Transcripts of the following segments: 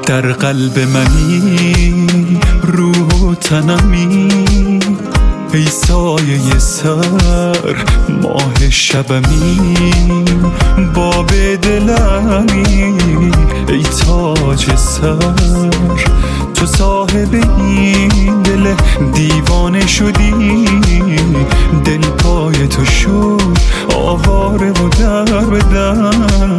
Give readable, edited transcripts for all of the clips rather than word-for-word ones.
در قلب منی، روح و تنمی، ای سایه سر ماه شبمی، باب دلمی ای تاج سر. تو صاحب این دل دیوانه شدی، دل پای تو شد آواره و در به در.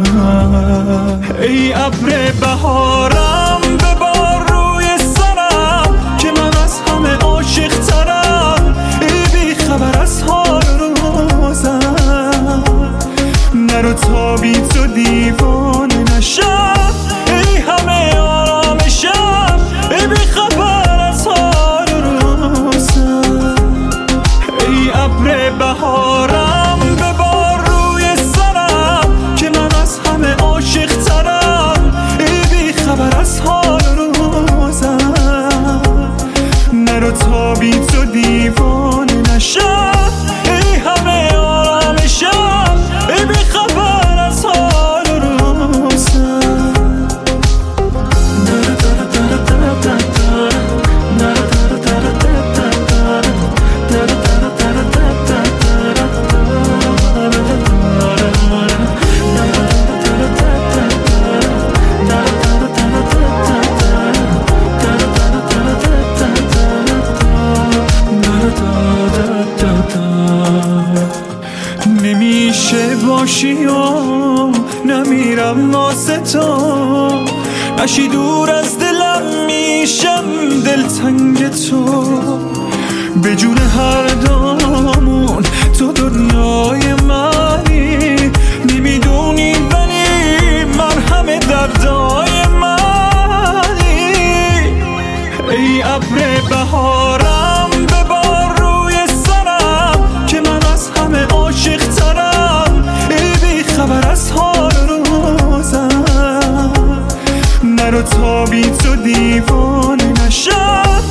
ای ابر بهارم ببار روی سرم که من از همه عاشق ترم، ای بی خبر از حال روزم، نرو تا بی تو دیوانه نشم، ای همه آرامشم، ای بی خبر از حال روزم. ای ابر بهارم ببار روی سرم که من از همه عاشق ترم، ای بی خبر از حال روزم، نرو تا بی تو دیوانه نشم، ای همه آرامشم، ای بی خبر از حال روزم. نمیشه باشی و نمیرم واسه تو، نشی دور از دلم میشم دلتنگ تو، به جون هر دامون تو دنیای منی، نمیدونی ولی مرهم دردای منی. ای ابر بهارم ببار روی سرم که من از همه عاشق ترم، ای بی خبر از حال روزم، نرو تا بی تو دیوانه نشم،